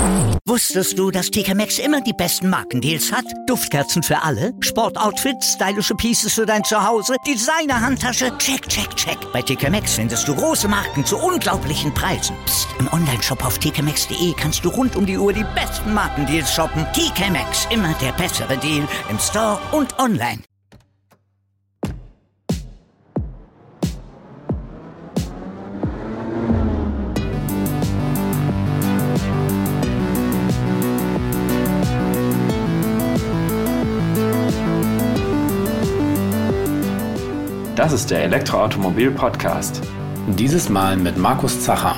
Wusstest du, dass TK Maxx immer die besten Markendeals hat? Duftkerzen für alle, Sportoutfits, stylische Pieces für dein Zuhause, Designer-Handtasche, check, check, check. Bei TK Maxx findest du große Marken zu unglaublichen Preisen. Psst. Im Onlineshop auf tkmaxx.de kannst du rund um die Uhr die besten Markendeals shoppen. TK Maxx, immer der bessere Deal im Store und online. Das ist der Elektroautomobil-Podcast. Dieses Mal mit Markus Zacher.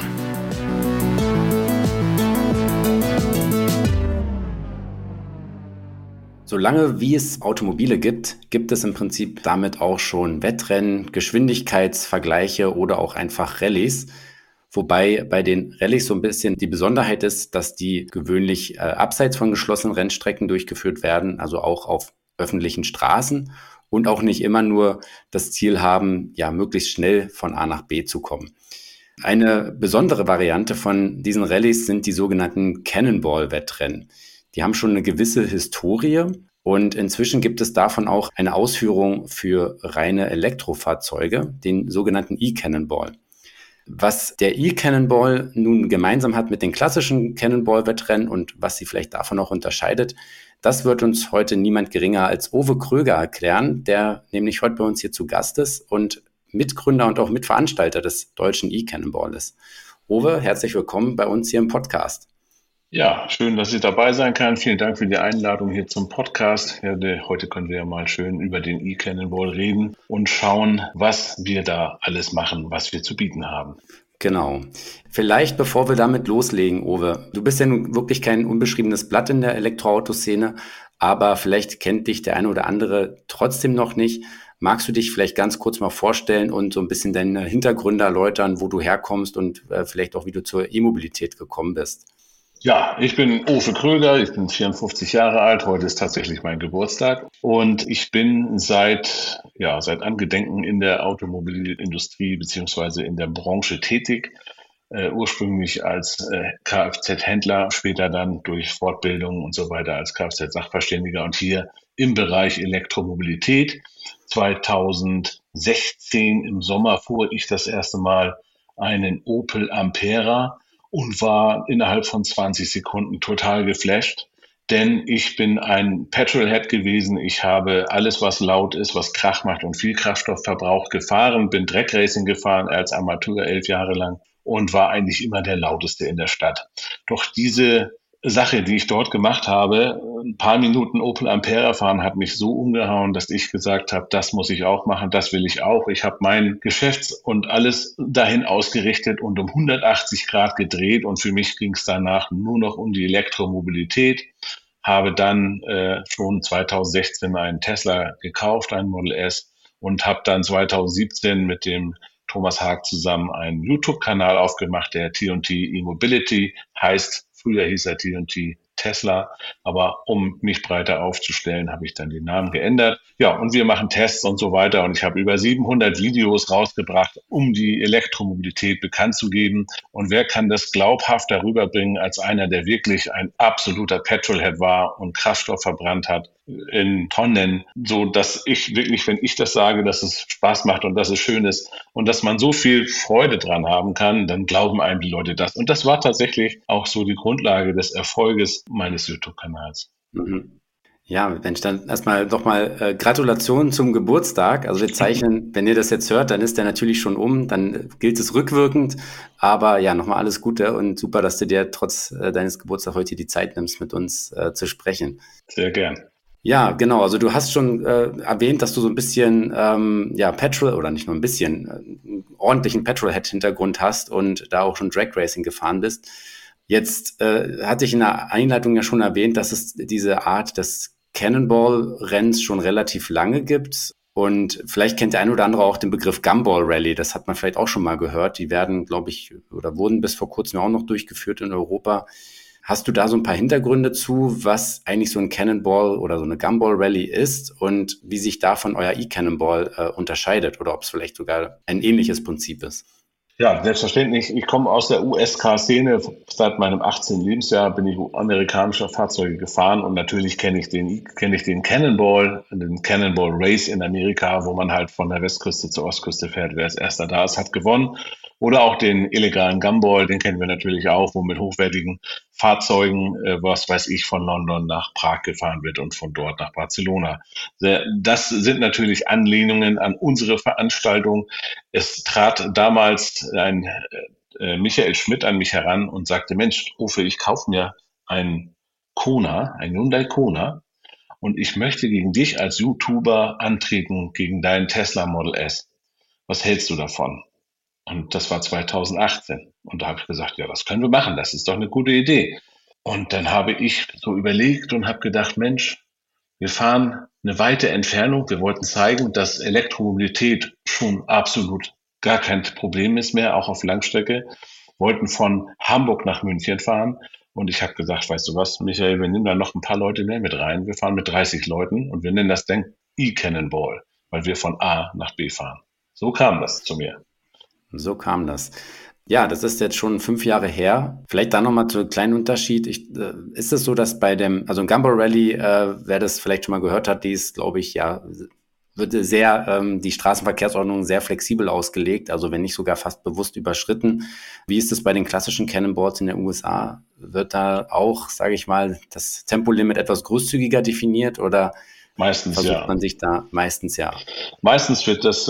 Solange wie es Automobile gibt, gibt es im Prinzip damit auch schon Wettrennen, Geschwindigkeitsvergleiche oder auch einfach Rallyes. Wobei bei den Rallyes so ein bisschen die Besonderheit ist, dass die gewöhnlich abseits von geschlossenen Rennstrecken durchgeführt werden, also auch auf öffentlichen Straßen. Und auch nicht immer nur das Ziel haben, ja, möglichst schnell von A nach B zu kommen. Eine besondere Variante von diesen Rallyes sind die sogenannten Cannonball-Wettrennen. Die haben schon eine gewisse Historie und inzwischen gibt es davon auch eine Ausführung für reine Elektrofahrzeuge, den sogenannten E-Cannonball. Was der E-Cannonball nun gemeinsam hat mit den klassischen Cannonball-Wettrennen und was sie vielleicht davon auch unterscheidet, das wird uns heute niemand geringer als Owe Kröger erklären, der nämlich heute bei uns hier zu Gast ist und Mitgründer und auch Mitveranstalter des deutschen E-Cannonball ist. Owe, herzlich willkommen bei uns hier im Podcast. Ja, schön, dass ich dabei sein kann. Vielen Dank für die Einladung hier zum Podcast. Ja, heute können wir ja mal schön über den E-Cannonball reden und schauen, was wir da alles machen, was wir zu bieten haben. Genau. Vielleicht, bevor wir damit loslegen, Owe, du bist ja nun wirklich kein unbeschriebenes Blatt in der Elektroautoszene, aber vielleicht kennt dich der eine oder andere trotzdem noch nicht. Magst du dich vielleicht ganz kurz mal vorstellen und so ein bisschen deine Hintergründe erläutern, wo du herkommst und vielleicht auch, wie du zur E-Mobilität gekommen bist? Ja, ich bin Owe Kröger, ich bin 54 Jahre alt, heute ist tatsächlich mein Geburtstag und ich bin seit Angedenken in der Automobilindustrie beziehungsweise in der Branche tätig, ursprünglich als Kfz-Händler, später dann durch Fortbildung und so weiter als Kfz-Sachverständiger und hier im Bereich Elektromobilität. 2016 im Sommer fuhr ich das erste Mal einen Opel Ampera und war innerhalb von 20 Sekunden total geflasht, denn ich bin ein Petrolhead gewesen. Ich habe alles, was laut ist, was Krach macht und viel Kraftstoff verbraucht, gefahren, bin Dreckracing gefahren als Amateur 11 Jahre lang und war eigentlich immer der lauteste in der Stadt. Doch diese Sache, die ich dort gemacht habe, ein paar Minuten Opel Ampera fahren, hat mich so umgehauen, dass ich gesagt habe, das muss ich auch machen, das will ich auch. Ich habe mein Geschäfts- und alles dahin ausgerichtet und um 180 Grad gedreht und für mich ging es danach nur noch um die Elektromobilität. Habe dann schon 2016 einen Tesla gekauft, einen Model S und habe dann 2017 mit dem Thomas Haag zusammen einen YouTube-Kanal aufgemacht, der T&T E-Mobility heißt. Früher hieß er T&T Tesla, aber um mich breiter aufzustellen, habe ich dann den Namen geändert. Ja, und wir machen Tests und so weiter und ich habe über 700 Videos rausgebracht, um die Elektromobilität bekannt zu geben. Und wer kann das glaubhafter rüberbringen als einer, der wirklich ein absoluter Petrolhead war und Kraftstoff verbrannt hat in Tonnen, so dass ich wirklich, wenn ich das sage, dass es Spaß macht und dass es schön ist und dass man so viel Freude dran haben kann, dann glauben einem die Leute das. Und das war tatsächlich auch so die Grundlage des Erfolges meines YouTube-Kanals. Mhm. Ja, Mensch, dann erstmal nochmal Gratulation zum Geburtstag. Also wir zeichnen, wenn ihr das jetzt hört, dann ist der natürlich schon dann gilt es rückwirkend. Aber ja, nochmal alles Gute und super, dass du dir trotz deines Geburtstags heute die Zeit nimmst, mit uns zu sprechen. Sehr gern. Ja, genau. Also du hast schon erwähnt, dass du so ein bisschen Petrol oder nicht nur ein bisschen einen ordentlichen Petrolhead-Hintergrund hast und da auch schon Drag Racing gefahren bist. Jetzt hatte ich in der Einleitung ja schon erwähnt, dass es diese Art des Cannonball-Renns schon relativ lange gibt. Und vielleicht kennt der ein oder andere auch den Begriff Gumball Rally. Das hat man vielleicht auch schon mal gehört. Die werden, glaube ich, oder wurden bis vor kurzem auch noch durchgeführt in Europa. Hast du da so ein paar Hintergründe zu, was eigentlich so ein Cannonball oder so eine Gumball Rally ist und wie sich davon euer E-Cannonball unterscheidet oder ob es vielleicht sogar ein ähnliches Prinzip ist? Ja, selbstverständlich. Ich komme aus der USK-Szene. Seit meinem 18. Lebensjahr bin ich amerikanische Fahrzeuge gefahren und natürlich kenne ich den Cannonball Race in Amerika, wo man halt von der Westküste zur Ostküste fährt. Wer als erster da ist, hat gewonnen. Oder auch den illegalen Gumball, den kennen wir natürlich auch, wo mit hochwertigen Fahrzeugen, was weiß ich, von London nach Prag gefahren wird und von dort nach Barcelona. Das sind natürlich Anlehnungen an unsere Veranstaltung. Es trat damals ein Michael Schmidt an mich heran und sagte, Mensch, Uwe, ich kaufe mir einen ein Hyundai Kona, und ich möchte gegen dich als YouTuber antreten, gegen deinen Tesla Model S. Was hältst du davon? Und das war 2018. Und da habe ich gesagt, ja, das können wir machen, das ist doch eine gute Idee. Und dann habe ich so überlegt und habe gedacht, Mensch, wir fahren eine weite Entfernung. Wir wollten zeigen, dass Elektromobilität schon absolut gar kein Problem ist mehr, auch auf Langstrecke. Wollten von Hamburg nach München fahren. Und ich habe gesagt, weißt du was, Michael, wir nehmen da noch ein paar Leute mehr mit rein. Wir fahren mit 30 Leuten und wir nennen das dann E-Cannonball, weil wir von A nach B fahren. So kam das zu mir. So kam das. Ja, das ist jetzt schon 5 Jahre her. Vielleicht da nochmal zu einem kleinen Unterschied. Ist es so, dass also ein Gumball Rally, wer das vielleicht schon mal gehört hat, die ist, glaube ich, ja, wird sehr, die Straßenverkehrsordnung sehr flexibel ausgelegt, also wenn nicht sogar fast bewusst überschritten. Wie ist es bei den klassischen Cannonballs in den USA? Wird da auch, sage ich mal, das Tempolimit etwas großzügiger definiert oder Meistens versucht man sich da meistens ja? Meistens ist das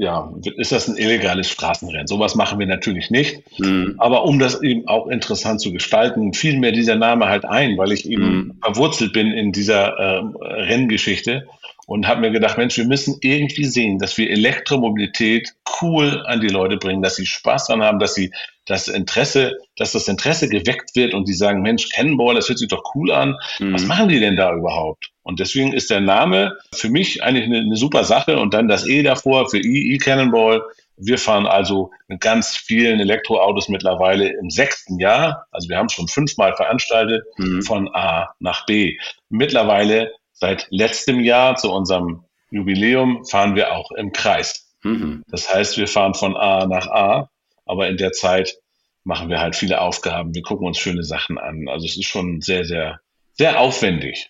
ein illegales Straßenrennen. Sowas machen wir natürlich nicht. Aber um das eben auch interessant zu gestalten, fiel mir dieser Name halt ein, weil ich eben verwurzelt bin in dieser Renngeschichte und habe mir gedacht, Mensch, wir müssen irgendwie sehen, dass wir Elektromobilität cool an die Leute bringen, dass sie Spaß dran haben, dass das Interesse geweckt wird und die sagen, Mensch, Cannonball, das hört sich doch cool an. Was machen die denn da überhaupt? Und deswegen ist der Name für mich eigentlich eine super Sache und dann das E davor für E-Cannonball. Wir fahren also mit ganz vielen Elektroautos mittlerweile im 6. Jahr. Also wir haben schon 5-mal veranstaltet von A nach B. Mittlerweile seit letztem Jahr zu unserem Jubiläum fahren wir auch im Kreis. Das heißt, wir fahren von A nach A, aber in der Zeit machen wir halt viele Aufgaben. Wir gucken uns schöne Sachen an. Also es ist schon sehr, sehr, sehr aufwendig.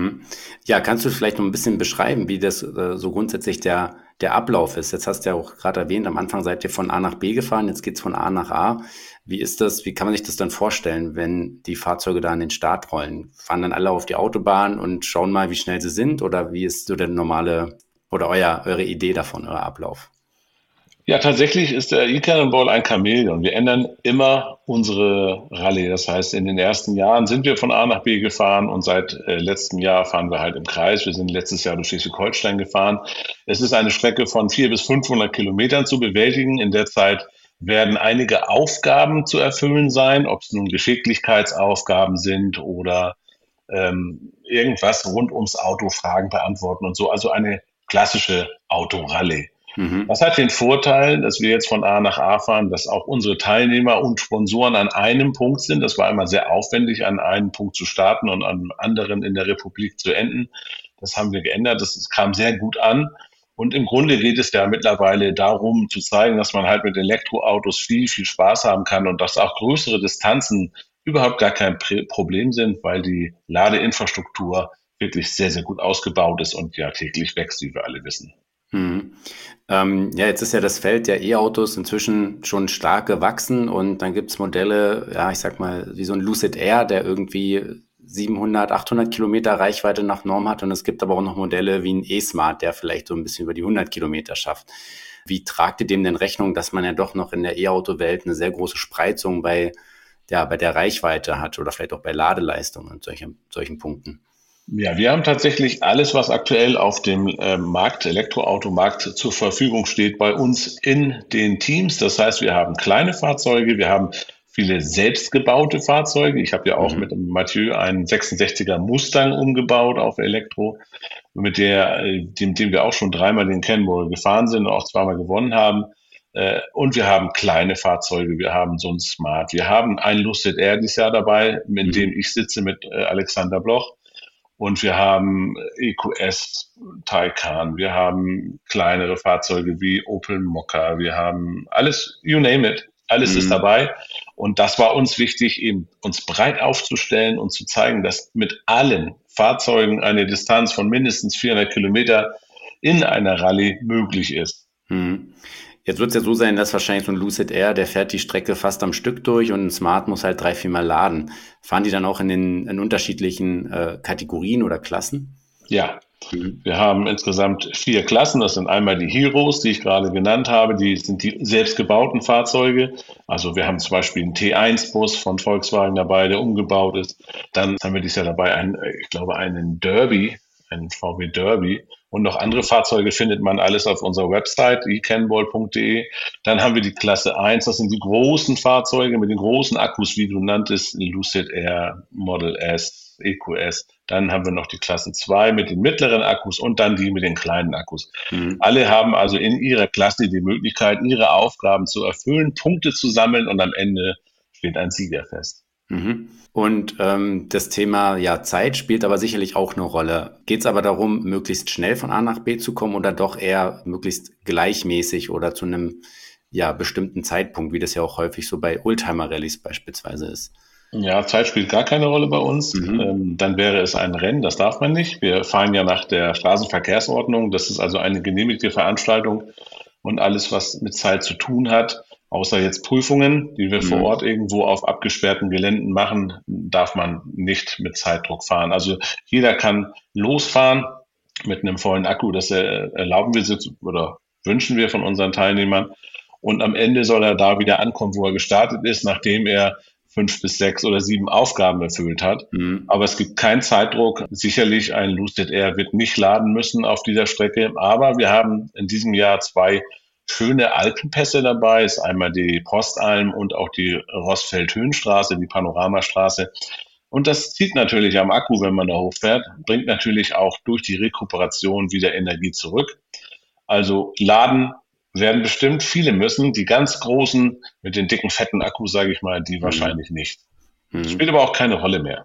Ja, kannst du vielleicht noch ein bisschen beschreiben, wie das so grundsätzlich der Ablauf ist? Jetzt hast du ja auch gerade erwähnt, am Anfang seid ihr von A nach B gefahren, jetzt geht's von A nach A. Wie ist das? Wie kann man sich das dann vorstellen, wenn die Fahrzeuge da an den Start rollen? Fahren dann alle auf die Autobahn und schauen mal, wie schnell sie sind? Oder wie ist so der normale oder eure Idee davon, euer Ablauf? Ja, tatsächlich ist der E-Cannonball ein Chamäleon. Wir ändern immer unsere Rallye. Das heißt, in den ersten Jahren sind wir von A nach B gefahren und seit letztem Jahr fahren wir halt im Kreis. Wir sind letztes Jahr durch Schleswig-Holstein gefahren. Es ist eine Strecke von 400 bis 500 Kilometern zu bewältigen. In der Zeit werden einige Aufgaben zu erfüllen sein, ob es nun Geschicklichkeitsaufgaben sind oder irgendwas rund ums Auto, Fragen beantworten und so. Also eine klassische Autorallye. Das hat den Vorteil, dass wir jetzt von A nach A fahren, dass auch unsere Teilnehmer und Sponsoren an einem Punkt sind. Das war immer sehr aufwendig, an einem Punkt zu starten und an anderen in der Republik zu enden. Das haben wir geändert. Das kam sehr gut an. Und im Grunde geht es ja mittlerweile darum, zu zeigen, dass man halt mit Elektroautos viel, viel Spaß haben kann und dass auch größere Distanzen überhaupt gar kein Problem sind, weil die Ladeinfrastruktur wirklich sehr, sehr gut ausgebaut ist und ja täglich wächst, wie wir alle wissen. Ja, jetzt ist ja das Feld der E-Autos inzwischen schon stark gewachsen und dann gibt's Modelle, ja, ich sag mal, wie so ein Lucid Air, der irgendwie 700, 800 Kilometer Reichweite nach Norm hat und es gibt aber auch noch Modelle wie ein E-Smart, der vielleicht so ein bisschen über die 100 Kilometer schafft. Wie tragt ihr dem denn Rechnung, dass man ja doch noch in der E-Auto-Welt eine sehr große Spreizung bei der Reichweite hat oder vielleicht auch bei Ladeleistung und solchen Punkten? Ja, wir haben tatsächlich alles, was aktuell auf dem Elektroautomarkt zur Verfügung steht, bei uns in den Teams. Das heißt, wir haben kleine Fahrzeuge, wir haben viele selbstgebaute Fahrzeuge. Ich habe ja auch mit Mathieu einen 66er Mustang umgebaut auf Elektro, mit dem wir auch schon 3-mal den Cannonball gefahren sind und auch 2-mal gewonnen haben. Und wir haben kleine Fahrzeuge, wir haben so ein Smart, wir haben ein Lucid Air dieses Jahr dabei, in dem ich sitze mit Alexander Bloch. Und wir haben EQS Taycan, wir haben kleinere Fahrzeuge wie Opel Mokka, wir haben alles, you name it, alles ist dabei. Und das war uns wichtig, eben uns breit aufzustellen und zu zeigen, dass mit allen Fahrzeugen eine Distanz von mindestens 400 Kilometer in einer Rallye möglich ist. Jetzt wird es ja so sein, dass wahrscheinlich so ein Lucid Air, der fährt die Strecke fast am Stück durch und ein Smart muss halt 3-4 Mal laden. Fahren die dann auch in unterschiedlichen Kategorien oder Klassen? Ja, wir haben insgesamt 4 Klassen. Das sind einmal die Heroes, die ich gerade genannt habe. Die sind die selbstgebauten Fahrzeuge. Also wir haben zum Beispiel einen T1-Bus von Volkswagen dabei, der umgebaut ist. Dann haben wir dieses Jahr dabei einen Derby, einen VW Derby. Und noch andere Fahrzeuge findet man alles auf unserer Website, ecannball.de. Dann haben wir die Klasse 1, das sind die großen Fahrzeuge mit den großen Akkus, wie du nanntest, Lucid Air, Model S, EQS. Dann haben wir noch die Klasse 2 mit den mittleren Akkus und dann die mit den kleinen Akkus. Alle haben also in ihrer Klasse die Möglichkeit, ihre Aufgaben zu erfüllen, Punkte zu sammeln und am Ende steht ein Sieger fest. Und das Thema Zeit spielt aber sicherlich auch eine Rolle. Geht es aber darum, möglichst schnell von A nach B zu kommen oder doch eher möglichst gleichmäßig oder zu einem bestimmten Zeitpunkt, wie das ja auch häufig so bei Oldtimer-Rallyes beispielsweise ist? Ja, Zeit spielt gar keine Rolle bei uns. Dann wäre es ein Rennen, das darf man nicht. Wir fahren ja nach der Straßenverkehrsordnung. Das ist also eine genehmigte Veranstaltung und alles, was mit Zeit zu tun hat, außer jetzt Prüfungen, die wir vor Ort irgendwo auf abgesperrten Geländen machen, darf man nicht mit Zeitdruck fahren. Also jeder kann losfahren mit einem vollen Akku. Das erlauben wir oder wünschen wir von unseren Teilnehmern. Und am Ende soll er da wieder ankommen, wo er gestartet ist, nachdem er 5 bis 6 oder 7 Aufgaben erfüllt hat. Aber es gibt keinen Zeitdruck. Sicherlich ein Lucid Air wird nicht laden müssen auf dieser Strecke. Aber wir haben in diesem Jahr 2 schöne Alpenpässe dabei. Es ist einmal die Postalm und auch die Rossfeld-Höhenstraße, die Panoramastraße. Und das zieht natürlich am Akku, wenn man da hochfährt, bringt natürlich auch durch die Rekuperation wieder Energie zurück. Also laden werden bestimmt viele müssen. Die ganz großen mit den dicken, fetten Akkus, sage ich mal, die wahrscheinlich nicht. Spielt aber auch keine Rolle mehr.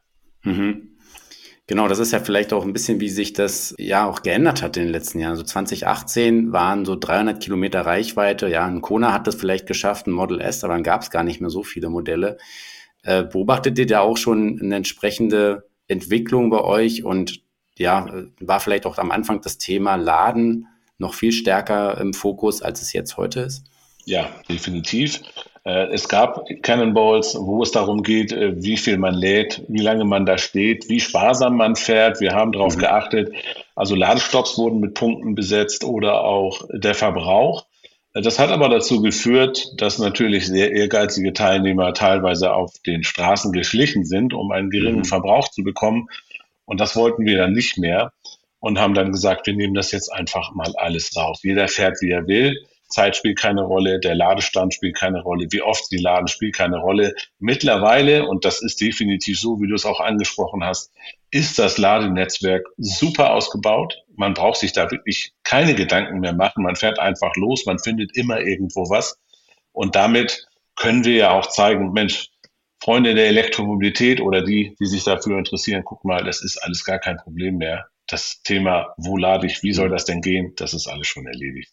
Genau, das ist ja vielleicht auch ein bisschen, wie sich das auch geändert hat in den letzten Jahren. Also 2018 waren so 300 Kilometer Reichweite. Ja, ein Kona hat das vielleicht geschafft, ein Model S, aber dann gab es gar nicht mehr so viele Modelle. Beobachtet ihr da auch schon eine entsprechende Entwicklung bei euch? Und war vielleicht auch am Anfang das Thema Laden noch viel stärker im Fokus, als es jetzt heute ist? Ja, definitiv. Es gab Cannonballs, wo es darum geht, wie viel man lädt, wie lange man da steht, wie sparsam man fährt. Wir haben darauf geachtet. Also Ladestopps wurden mit Punkten besetzt oder auch der Verbrauch. Das hat aber dazu geführt, dass natürlich sehr ehrgeizige Teilnehmer teilweise auf den Straßen geschlichen sind, um einen geringen Verbrauch zu bekommen. Und das wollten wir dann nicht mehr und haben dann gesagt, wir nehmen das jetzt einfach mal alles raus. Jeder fährt, wie er will. Zeit spielt keine Rolle, der Ladestand spielt keine Rolle, wie oft sie laden spielt keine Rolle. Mittlerweile, und das ist definitiv so, wie du es auch angesprochen hast, ist das Ladenetzwerk super ausgebaut. Man braucht sich da wirklich keine Gedanken mehr machen. Man fährt einfach los, man findet immer irgendwo was. Und damit können wir ja auch zeigen, Mensch, Freunde der Elektromobilität oder die sich dafür interessieren, guck mal, das ist alles gar kein Problem mehr. Das Thema, wo lade ich, wie soll das denn gehen, das ist alles schon erledigt.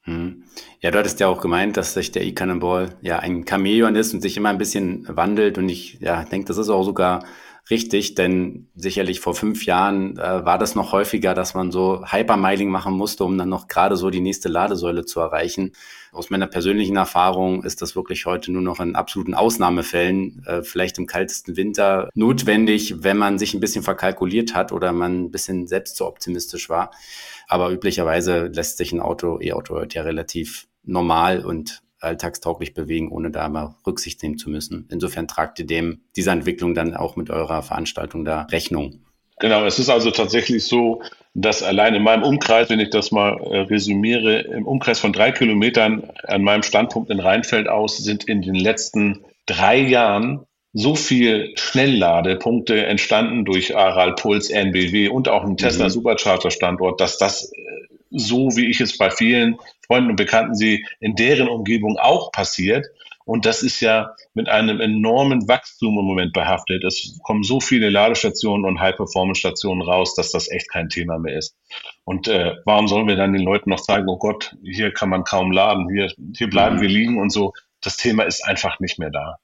Ja, du hattest ja auch gemeint, dass sich der eCannonball ein Chamäleon ist und sich immer ein bisschen wandelt. Und ich denke, das ist auch sogar richtig, denn sicherlich vor 5 Jahren war das noch häufiger, dass man so Hypermiling machen musste, um dann noch gerade so die nächste Ladesäule zu erreichen. Aus meiner persönlichen Erfahrung ist das wirklich heute nur noch in absoluten Ausnahmefällen, vielleicht im kaltesten Winter, notwendig, wenn man sich ein bisschen verkalkuliert hat oder man ein bisschen selbst zu optimistisch war. Aber üblicherweise lässt sich ein E-Auto heute ja relativ normal und alltagstauglich bewegen, ohne da mal Rücksicht nehmen zu müssen. Insofern tragt ihr dieser Entwicklung dann auch mit eurer Veranstaltung da Rechnung. Genau, es ist also tatsächlich so, dass allein in meinem Umkreis, wenn ich das mal resümiere, im Umkreis von 3 Kilometern an meinem Standpunkt in Rheinfeld aus sind in den letzten 3 Jahren so viel Schnellladepunkte entstanden durch Aral, Puls, NBW und auch einen Tesla Supercharger Standort, dass das so, wie ich es bei vielen Freunden und Bekannten sehe, in deren Umgebung auch passiert. Und das ist ja mit einem enormen Wachstum im Moment behaftet. Es kommen so viele Ladestationen und High-Performance-Stationen raus, dass das echt kein Thema mehr ist. Und warum sollen wir dann den Leuten noch zeigen, oh Gott, hier kann man kaum laden, hier bleiben wir liegen und so. Das Thema ist einfach nicht mehr da.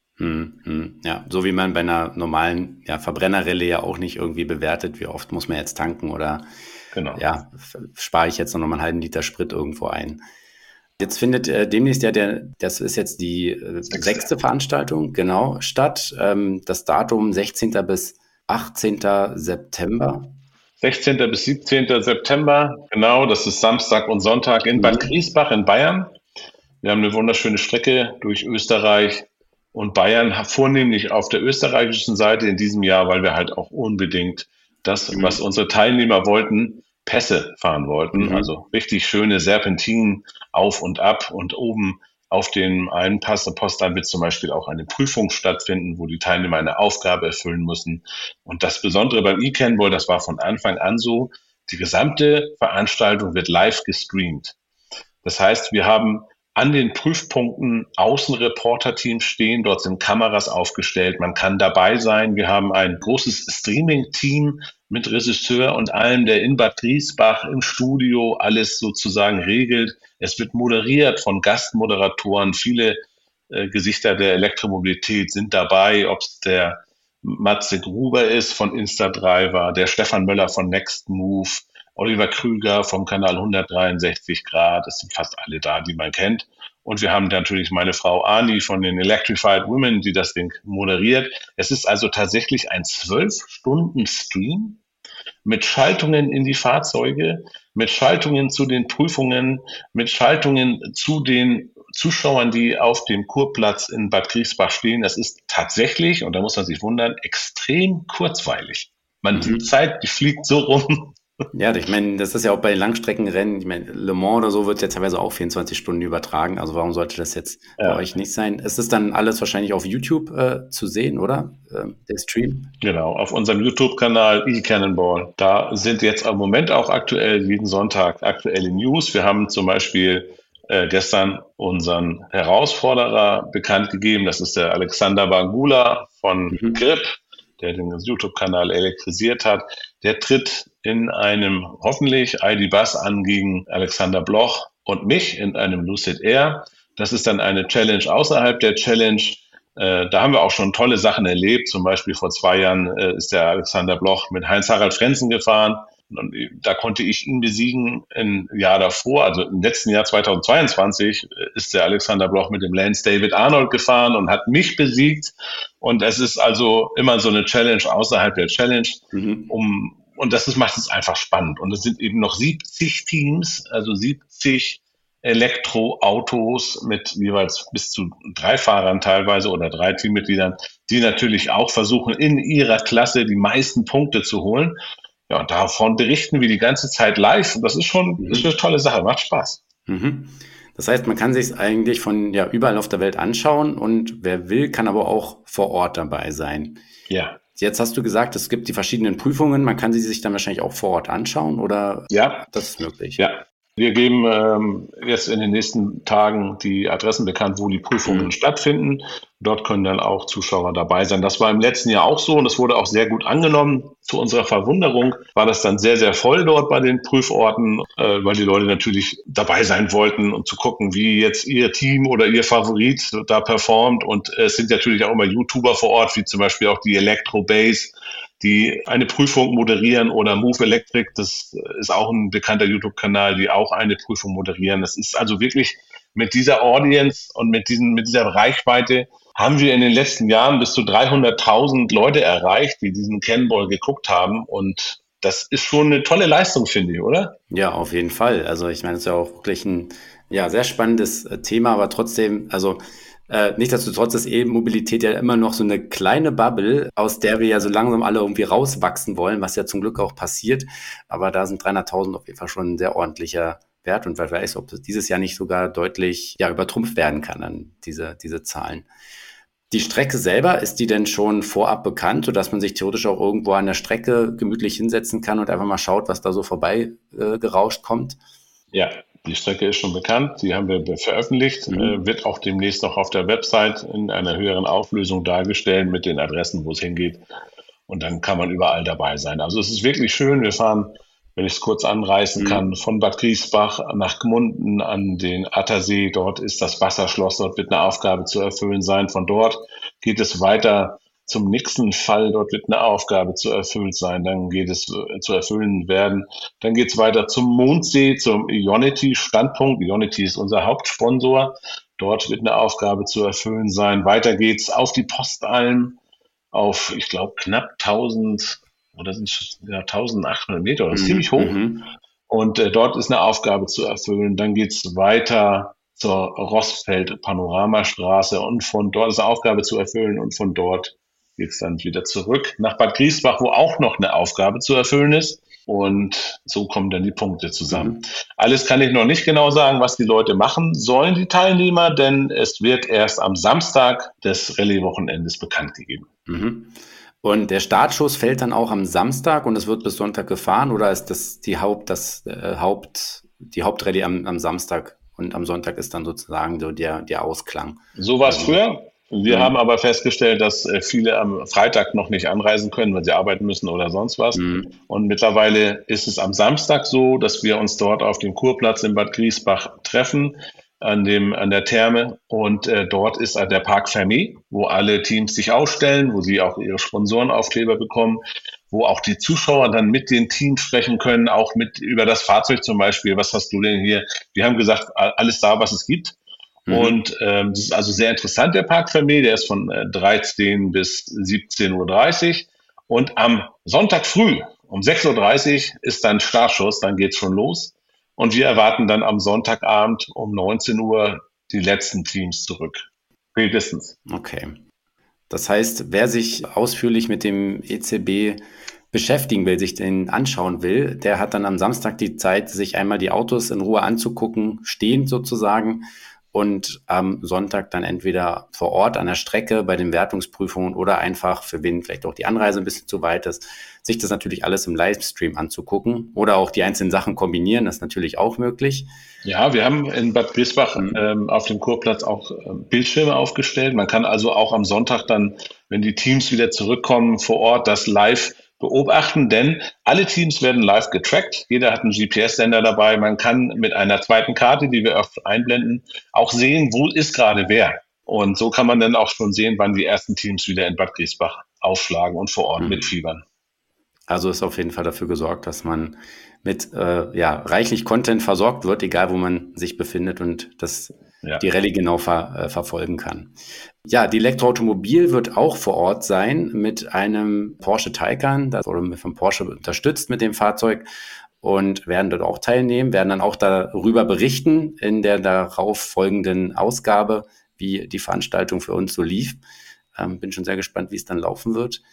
Ja, so wie man bei einer normalen Verbrennerrallye ja auch nicht irgendwie bewertet, wie oft muss man jetzt tanken oder Genau. Spare ich jetzt noch mal einen halben Liter Sprit irgendwo ein. Jetzt findet demnächst das ist jetzt die 6. Veranstaltung, genau, statt. Das Datum 16. bis 18. September. 16. bis 17. September, genau, das ist Samstag und Sonntag in Bad Griesbach in Bayern. Wir haben eine wunderschöne Strecke durch Österreich und Bayern, vornehmlich auf der österreichischen Seite in diesem Jahr, weil wir halt auch unbedingt das, was unsere Teilnehmer wollten, Pässe fahren wollten. Also richtig schöne Serpentinen auf und ab und oben auf dem einen Pass der Postlein wird zum Beispiel auch eine Prüfung stattfinden, wo die Teilnehmer eine Aufgabe erfüllen müssen. Und das Besondere beim eCannBall, das war von Anfang an so, die gesamte Veranstaltung wird live gestreamt. Das heißt, wir haben an den Prüfpunkten Außenreporter-Teams stehen, dort sind Kameras aufgestellt, man kann dabei sein. Wir haben ein großes Streaming-Team mit Regisseur und allem, der in Bad Griesbach im Studio alles sozusagen regelt. Es wird moderiert von Gastmoderatoren. Viele Gesichter der Elektromobilität sind dabei, ob es der Matze Gruber ist von Instadriver, der Stefan Möller von Next Move, Oliver Krüger vom Kanal 163 Grad. Es sind fast alle da, die man kennt. Und wir haben natürlich meine Frau Ani von den Electrified Women, die das Ding moderiert. Es ist also tatsächlich ein 12-Stunden-Stream mit Schaltungen in die Fahrzeuge, mit Schaltungen zu den Prüfungen, mit Schaltungen zu den Zuschauern, die auf dem Kurplatz in Bad Griesbach stehen. Das ist tatsächlich, und da muss man sich wundern, extrem kurzweilig. Die Zeit, die fliegt so rum. Ja, ich meine, das ist ja auch bei Langstreckenrennen, ich meine, Le Mans oder so wird ja teilweise auch 24 Stunden übertragen, also warum sollte das jetzt bei euch nicht sein? Es ist dann alles wahrscheinlich auf YouTube zu sehen, oder? Der Stream? Genau, auf unserem YouTube-Kanal eCannonball. Da sind jetzt im Moment auch aktuell jeden Sonntag aktuelle News. Wir haben zum Beispiel gestern unseren Herausforderer bekannt gegeben, das ist der Alexander Bangula von Grip, der den YouTube-Kanal elektrisiert hat. Der tritt in einem hoffentlich ID.Buzz an gegen Alexander Bloch und mich in einem Lucid Air. Das ist dann eine Challenge außerhalb der Challenge. Da haben wir auch schon tolle Sachen erlebt. Zum Beispiel vor 2 Jahren ist der Alexander Bloch mit Heinz-Harald Frenzen gefahren. Und da konnte ich ihn besiegen im Jahr davor, also im letzten Jahr 2022 ist der Alexander Bloch mit dem Lance David Arnold gefahren und hat mich besiegt. Und es ist also immer so eine Challenge außerhalb der Challenge, und das macht es einfach spannend. Und es sind eben noch 70 Teams, also 70 Elektroautos mit jeweils bis zu 3 Fahrern teilweise oder 3 Teammitgliedern, die natürlich auch versuchen, in ihrer Klasse die meisten Punkte zu holen. Ja, und davon berichten wir die ganze Zeit live. Und das ist schon eine tolle Sache, macht Spaß. Das heißt, man kann sich es eigentlich von überall auf der Welt anschauen und wer will, kann aber auch vor Ort dabei sein. Ja. Jetzt hast du gesagt, es gibt die verschiedenen Prüfungen. Man kann sie sich dann wahrscheinlich auch vor Ort anschauen, oder? Ja. Das ist möglich. Ja. Wir geben jetzt in den nächsten Tagen die Adressen bekannt, wo die Prüfungen stattfinden. Dort können dann auch Zuschauer dabei sein. Das war im letzten Jahr auch so und das wurde auch sehr gut angenommen. Zu unserer Verwunderung war das dann sehr, sehr voll dort bei den Prüforten, weil die Leute natürlich dabei sein wollten, um zu gucken, wie jetzt ihr Team oder ihr Favorit da performt. Und es sind natürlich auch immer YouTuber vor Ort, wie zum Beispiel auch die Electrobase, die eine Prüfung moderieren, oder Move Electric, das ist auch ein bekannter YouTube-Kanal, die auch eine Prüfung moderieren. Das ist also wirklich mit dieser Audience und mit dieser Reichweite haben wir in den letzten Jahren bis zu 300.000 Leute erreicht, die diesen Cannonball geguckt haben, und das ist schon eine tolle Leistung, finde ich, oder? Ja, auf jeden Fall. Also ich meine, es ist ja auch wirklich ein sehr spannendes Thema, aber trotzdem, also nichtsdestotrotz ist E-Mobilität ja immer noch so eine kleine Bubble, aus der wir ja so langsam alle irgendwie rauswachsen wollen, was ja zum Glück auch passiert. Aber da sind 300.000 auf jeden Fall schon ein sehr ordentlicher Wert, und wer weiß, ob das dieses Jahr nicht sogar deutlich übertrumpft werden kann an diese Zahlen. Die Strecke selber, ist die denn schon vorab bekannt, sodass man sich theoretisch auch irgendwo an der Strecke gemütlich hinsetzen kann und einfach mal schaut, was da so vorbei gerauscht kommt? Ja, Die Strecke ist schon bekannt, die haben wir veröffentlicht, wird auch demnächst noch auf der Website in einer höheren Auflösung dargestellt mit den Adressen, wo es hingeht. Und dann kann man überall dabei sein. Also es ist wirklich schön. Wir fahren, wenn ich es kurz anreißen kann, von Bad Griesbach nach Gmunden an den Attersee. Dort ist das Wasserschloss, dort wird eine Aufgabe zu erfüllen sein. Von dort geht es weiter zum nächsten Fall, dort wird eine Aufgabe zu erfüllt sein, dann geht es zu erfüllen werden. Dann geht es weiter zum Mondsee, zum Ionity-Standpunkt. Ionity ist unser Hauptsponsor. Dort wird eine Aufgabe zu erfüllen sein. Weiter geht's auf die Postalm auf, ich glaube, knapp 1000 oder sind es 1800 Meter, das ist ziemlich hoch. Und dort ist eine Aufgabe zu erfüllen. Dann geht's weiter zur Rossfeld-Panoramastraße und von dort ist eine Aufgabe zu erfüllen und von dort geht es dann wieder zurück nach Bad Griesbach, wo auch noch eine Aufgabe zu erfüllen ist. Und so kommen dann die Punkte zusammen. Alles kann ich noch nicht genau sagen, was die Leute machen sollen, die Teilnehmer, denn es wird erst am Samstag des Rallye-Wochenendes bekannt gegeben. Und der Startschuss fällt dann auch am Samstag und es wird bis Sonntag gefahren, oder ist das die Hauptrallye am Samstag und am Sonntag ist dann sozusagen so der Ausklang? So war es früher. Wir haben aber festgestellt, dass viele am Freitag noch nicht anreisen können, weil sie arbeiten müssen oder sonst was. Und mittlerweile ist es am Samstag so, dass wir uns dort auf dem Kurplatz in Bad Griesbach treffen, an der Therme. Und dort ist der Parc Fermé, wo alle Teams sich ausstellen, wo sie auch ihre Sponsorenaufkleber bekommen, wo auch die Zuschauer dann mit den Teams sprechen können, auch mit über das Fahrzeug zum Beispiel. Was hast du denn hier? Wir haben gesagt, alles da, was es gibt. Und das ist also sehr interessant, der Parc Fermé, der ist von 13 bis 17:30 Uhr. Und am Sonntag früh um 6:30 Uhr ist dann Startschuss, dann geht's schon los. Und wir erwarten dann am Sonntagabend um 19 Uhr die letzten Teams zurück. Spätestens. Okay. Das heißt, wer sich ausführlich mit dem ECB beschäftigen will, sich den anschauen will, der hat dann am Samstag die Zeit, sich einmal die Autos in Ruhe anzugucken, stehend sozusagen, und am Sonntag dann entweder vor Ort an der Strecke bei den Wertungsprüfungen oder einfach, für wen vielleicht auch die Anreise ein bisschen zu weit ist, sich das natürlich alles im Livestream anzugucken oder auch die einzelnen Sachen kombinieren, das ist natürlich auch möglich. Ja, wir haben in Bad Griesbach auf dem Kurplatz auch Bildschirme aufgestellt. Man kann also auch am Sonntag dann, wenn die Teams wieder zurückkommen, vor Ort das live beobachten, denn alle Teams werden live getrackt. Jeder hat einen GPS-Sender dabei. Man kann mit einer zweiten Karte, die wir oft einblenden, auch sehen, wo ist gerade wer. Und so kann man dann auch schon sehen, wann die ersten Teams wieder in Bad Griesbach aufschlagen und vor Ort mitfiebern. Also ist auf jeden Fall dafür gesorgt, dass man mit reichlich Content versorgt wird, egal wo man sich befindet und das die Rallye genau verfolgen kann. Ja, die Elektroautomobil wird auch vor Ort sein mit einem Porsche Taycan. Das wurde von Porsche unterstützt mit dem Fahrzeug und werden dort auch teilnehmen, werden dann auch darüber berichten in der darauf folgenden Ausgabe, wie die Veranstaltung für uns so lief. Bin schon sehr gespannt, wie es dann laufen wird.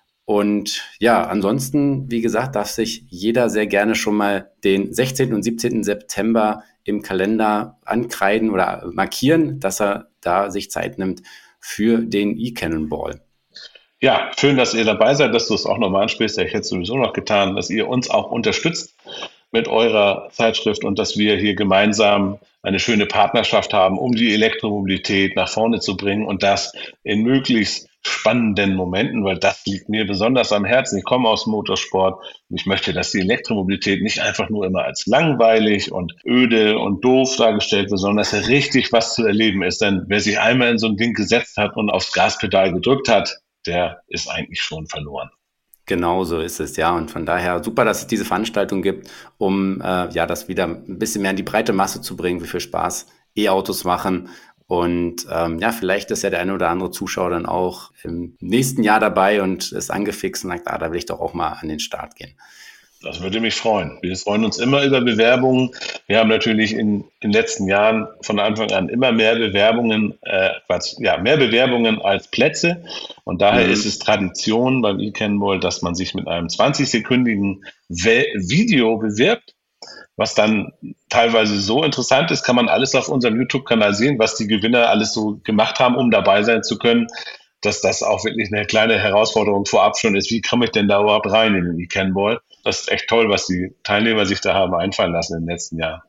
Und ja, ansonsten, wie gesagt, darf sich jeder sehr gerne schon mal den 16. und 17. September im Kalender ankreiden oder markieren, dass er da sich Zeit nimmt für den E-Cannonball. Ja, schön, dass ihr dabei seid, dass du es auch nochmal ansprichst. Ich hätte es sowieso noch getan, dass ihr uns auch unterstützt mit eurer Zeitschrift und dass wir hier gemeinsam eine schöne Partnerschaft haben, um die Elektromobilität nach vorne zu bringen und das in möglichst spannenden Momenten, weil das liegt mir besonders am Herzen. Ich komme aus dem Motorsport und ich möchte, dass die Elektromobilität nicht einfach nur immer als langweilig und öde und doof dargestellt wird, sondern dass da richtig was zu erleben ist. Denn wer sich einmal in so ein Ding gesetzt hat und aufs Gaspedal gedrückt hat, der ist eigentlich schon verloren. Genau so ist es, ja. Und von daher super, dass es diese Veranstaltung gibt, um das wieder ein bisschen mehr in die breite Masse zu bringen, wie viel Spaß E-Autos machen. Und vielleicht ist ja der eine oder andere Zuschauer dann auch im nächsten Jahr dabei und ist angefixt und sagt, da will ich doch auch mal an den Start gehen. Das würde mich freuen. Wir freuen uns immer über Bewerbungen. Wir haben natürlich in den letzten Jahren von Anfang an immer mehr Bewerbungen, mehr Bewerbungen als Plätze. Und daher ist es Tradition beim eCannonball, dass man sich mit einem 20-sekündigen Video bewirbt, was dann teilweise so interessant ist, kann man alles auf unserem YouTube-Kanal sehen, was die Gewinner alles so gemacht haben, um dabei sein zu können, dass das auch wirklich eine kleine Herausforderung vorab schon ist. Wie komme ich denn da überhaupt rein in den eCannonball? Das ist echt toll, was die Teilnehmer sich da haben einfallen lassen in den letzten Jahren.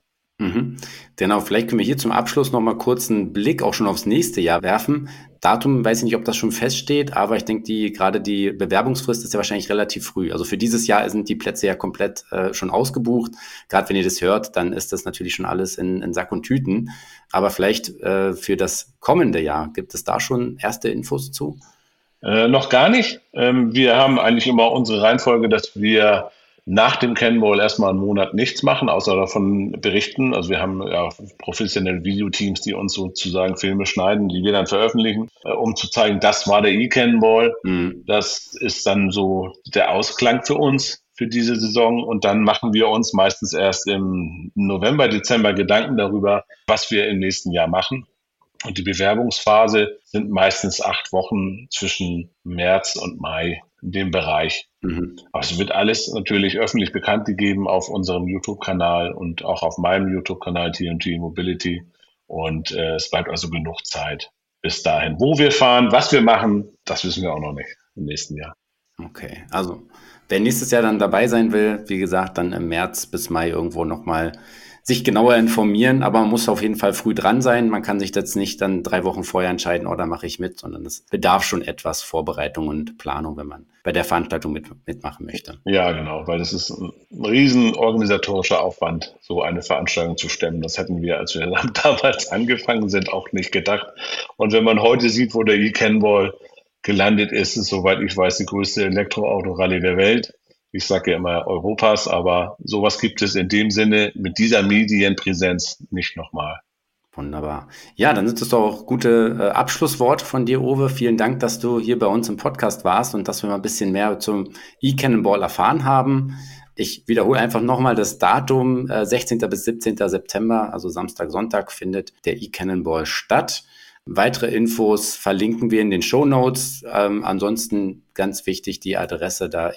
Genau, vielleicht können wir hier zum Abschluss nochmal kurz einen Blick auch schon aufs nächste Jahr werfen. Datum, weiß ich nicht, ob das schon feststeht, aber ich denke, gerade die Bewerbungsfrist ist ja wahrscheinlich relativ früh. Also für dieses Jahr sind die Plätze ja komplett schon ausgebucht. Gerade wenn ihr das hört, dann ist das natürlich schon alles in Sack und Tüten. Aber vielleicht für das kommende Jahr, gibt es da schon erste Infos zu? Noch gar nicht. Wir haben eigentlich immer unsere Reihenfolge, dass wir nach dem Cannonball erstmal einen Monat nichts machen, außer davon berichten. Also wir haben ja professionelle Videoteams, die uns sozusagen Filme schneiden, die wir dann veröffentlichen, um zu zeigen, das war der E-Cannonball. Das ist dann so der Ausklang für uns für diese Saison. Und dann machen wir uns meistens erst im November, Dezember Gedanken darüber, was wir im nächsten Jahr machen. Und die Bewerbungsphase sind meistens 8 Wochen zwischen März und Mai in dem Bereich. Aber es wird alles natürlich öffentlich bekannt gegeben auf unserem YouTube-Kanal und auch auf meinem YouTube-Kanal TNT Mobility. Und es bleibt also genug Zeit bis dahin. Wo wir fahren, was wir machen, das wissen wir auch noch nicht im nächsten Jahr. Okay, also wer nächstes Jahr dann dabei sein will, wie gesagt, dann im März bis Mai irgendwo nochmal sich genauer informieren, aber man muss auf jeden Fall früh dran sein. Man kann sich jetzt nicht dann 3 Wochen vorher entscheiden, da mache ich mit, sondern es bedarf schon etwas Vorbereitung und Planung, wenn man bei der Veranstaltung mitmachen möchte. Ja, genau, weil es ist ein riesen organisatorischer Aufwand, so eine Veranstaltung zu stemmen. Das hätten wir, als wir damals angefangen sind, auch nicht gedacht. Und wenn man heute sieht, wo der E-Cannonball gelandet ist, ist, soweit ich weiß, die größte Elektroauto-Rallye der Welt. Ich sage ja immer Europas, aber sowas gibt es in dem Sinne mit dieser Medienpräsenz nicht nochmal. Wunderbar. Ja, dann sind es doch auch gute Abschlussworte von dir, Uwe. Vielen Dank, dass du hier bei uns im Podcast warst und dass wir mal ein bisschen mehr zum E-Cannonball erfahren haben. Ich wiederhole einfach nochmal das Datum, 16. bis 17. September, also Samstag, Sonntag, findet der E-Cannonball statt. Weitere Infos verlinken wir in den Shownotes. Ansonsten ganz wichtig die Adresse da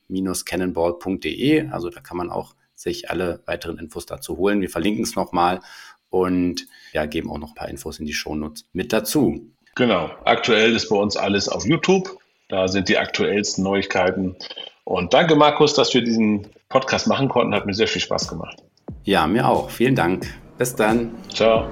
i-cannonball.de. Also da kann man auch sich alle weiteren Infos dazu holen. Wir verlinken es nochmal und ja, geben auch noch ein paar Infos in die Shownotes mit dazu. Genau. Aktuell ist bei uns alles auf YouTube. Da sind die aktuellsten Neuigkeiten. Und danke, Markus, dass wir diesen Podcast machen konnten. Hat mir sehr viel Spaß gemacht. Ja, mir auch. Vielen Dank. Bis dann. Ciao.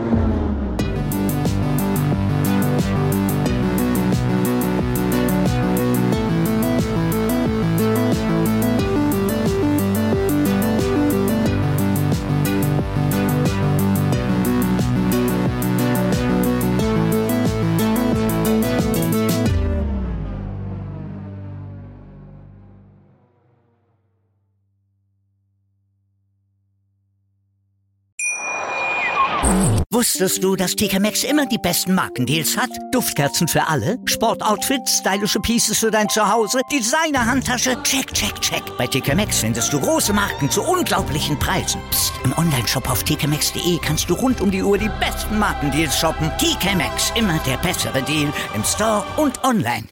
Wusstest du, dass TK Maxx immer die besten Markendeals hat? Duftkerzen für alle, Sportoutfits, stylische Pieces für dein Zuhause, Designer-Handtasche, check, check, check. Bei TK Maxx findest du große Marken zu unglaublichen Preisen. Psst. Im Onlineshop auf tkmaxx.de kannst du rund um die Uhr die besten Markendeals shoppen. TK Maxx, immer der bessere Deal im Store und online.